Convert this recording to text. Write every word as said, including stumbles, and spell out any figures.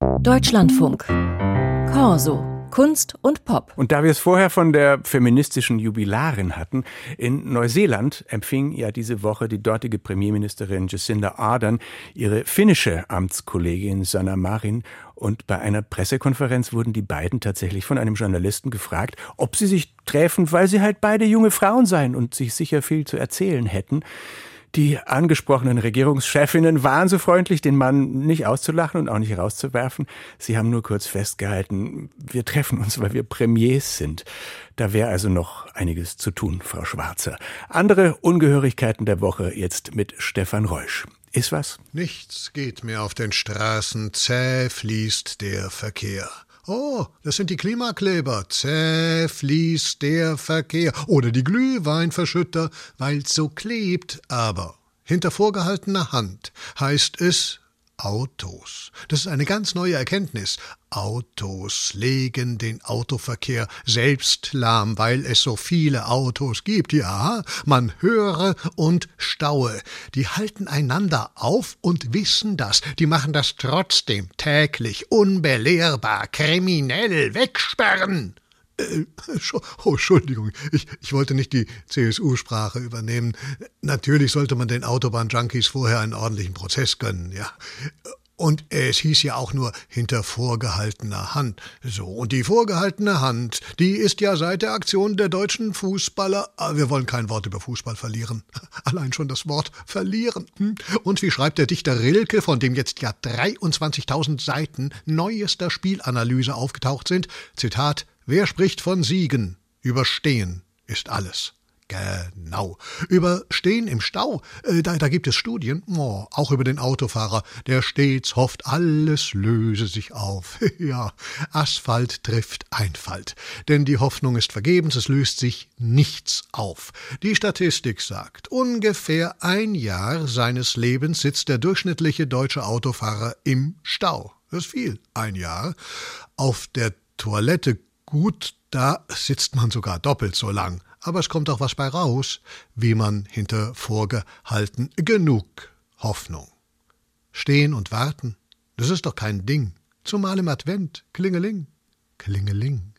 Deutschlandfunk. Corso. Kunst und Pop. Und da wir es vorher von der feministischen Jubilarin hatten, in Neuseeland empfing ja diese Woche die dortige Premierministerin Jacinda Ardern ihre finnische Amtskollegin Sanna Marin. Und bei einer Pressekonferenz wurden die beiden tatsächlich von einem Journalisten gefragt, ob sie sich treffen, weil sie halt beide junge Frauen seien und sich sicher viel zu erzählen hätten. Die angesprochenen Regierungschefinnen waren so freundlich, den Mann nicht auszulachen und auch nicht rauszuwerfen. Sie haben nur kurz festgehalten, wir treffen uns, weil wir Premiers sind. Da wäre also noch einiges zu tun, Frau Schwarzer. Andere Ungehörigkeiten der Woche jetzt mit Stefan Reusch. Ist was? Nichts geht mehr auf den Straßen, zäh fließt der Verkehr. Oh, das sind die Klimakleber. Zäh fließt der Verkehr. Oder die Glühweinverschütter, weil's so klebt. Aber hinter vorgehaltener Hand heißt es Autos. Das ist eine ganz neue Erkenntnis. Autos legen den Autoverkehr selbst lahm, weil es so viele Autos gibt. Ja, man höre und staue. Die halten einander auf und wissen das. Die machen das trotzdem täglich, unbelehrbar, kriminell, wegsperren. Äh, oh, Entschuldigung, ich, ich wollte nicht die C S U-Sprache übernehmen. Natürlich sollte man den Autobahn-Junkies vorher einen ordentlichen Prozess gönnen, ja. Und es hieß ja auch nur hinter vorgehaltener Hand. So, und die vorgehaltene Hand, die ist ja seit der Aktion der deutschen Fußballer, wir wollen kein Wort über Fußball verlieren, allein schon das Wort verlieren. Und wie schreibt der Dichter Rilke, von dem jetzt ja dreiundzwanzigtausend Seiten neuester Spielanalyse aufgetaucht sind, Zitat, wer spricht von Siegen? Überstehen ist alles. Genau. Über Stehen im Stau, äh, da, da gibt es Studien, oh, auch über den Autofahrer, der stets hofft, alles löse sich auf. Ja, Asphalt trifft Einfalt. Denn die Hoffnung ist vergebens, es löst sich nichts auf. Die Statistik sagt, ungefähr ein Jahr seines Lebens sitzt der durchschnittliche deutsche Autofahrer im Stau. Das ist viel, ein Jahr. Auf der Toilette gut, da sitzt man sogar doppelt so lang. Aber es kommt auch was bei raus, wie man hinter vorgehalten genug Hoffnung. Stehen und warten, das ist doch kein Ding. Zumal im Advent, klingeling, klingeling.